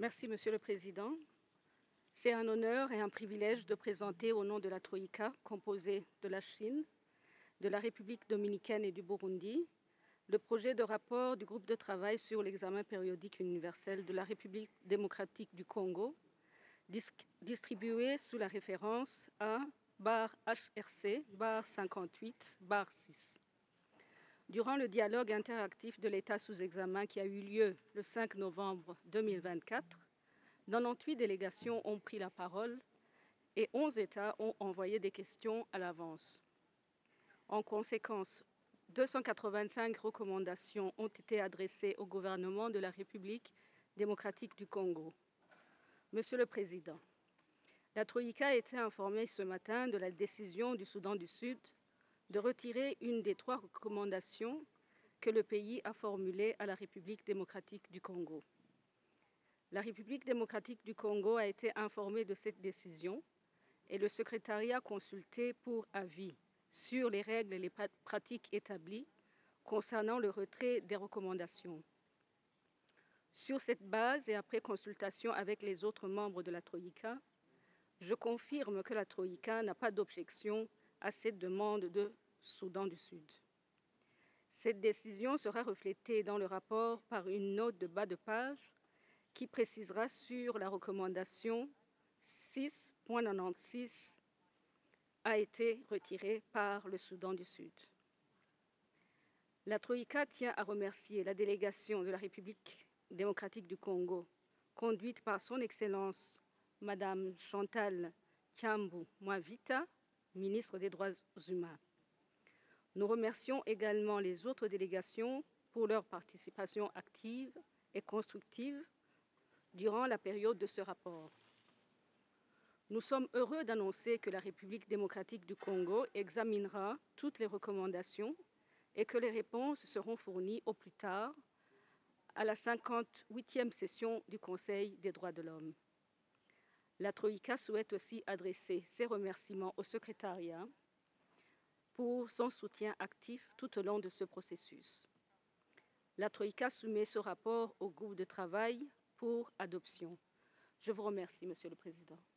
Merci, Monsieur le Président. C'est un honneur et un privilège de présenter au nom de la Troïka, composée de la Chine, de la République dominicaine et du Burundi, le projet de rapport du groupe de travail sur l'examen périodique universel de la République démocratique du Congo, distribué sous la référence A/HRC/58/6. Durant le dialogue interactif de l'État sous examen qui a eu lieu le 5 novembre 2024, 98 délégations ont pris la parole et 11 États ont envoyé des questions à l'avance. En conséquence, 285 recommandations ont été adressées au gouvernement de la République démocratique du Congo. Monsieur le Président, la Troïka a été informée ce matin de la décision du Soudan du Sud de retirer une des 3 recommandations que le pays a formulées à la République démocratique du Congo. La République démocratique du Congo a été informée de cette décision et le secrétariat consulté pour avis sur les règles et les pratiques établies concernant le retrait des recommandations. Sur cette base et après consultation avec les autres membres de la Troïka, je confirme que la Troïka n'a pas d'objection à cette demande de Soudan du Sud. Cette décision sera reflétée dans le rapport par une note de bas de page qui précisera sur la recommandation 6.96 a été retirée par le Soudan du Sud. La Troïka tient à remercier la délégation de la République démocratique du Congo, conduite par son Excellence Madame Chantal Tshambou-Mwavita, ministre des Droits humains. Nous remercions également les autres délégations pour leur participation active et constructive durant la période de ce rapport. Nous sommes heureux d'annoncer que la République démocratique du Congo examinera toutes les recommandations et que les réponses seront fournies au plus tard à la 58e session du Conseil des droits de l'homme. La Troïka souhaite aussi adresser ses remerciements au secrétariat pour son soutien actif tout au long de ce processus. La Troïka soumet ce rapport au groupe de travail pour adoption. Je vous remercie, Monsieur le Président.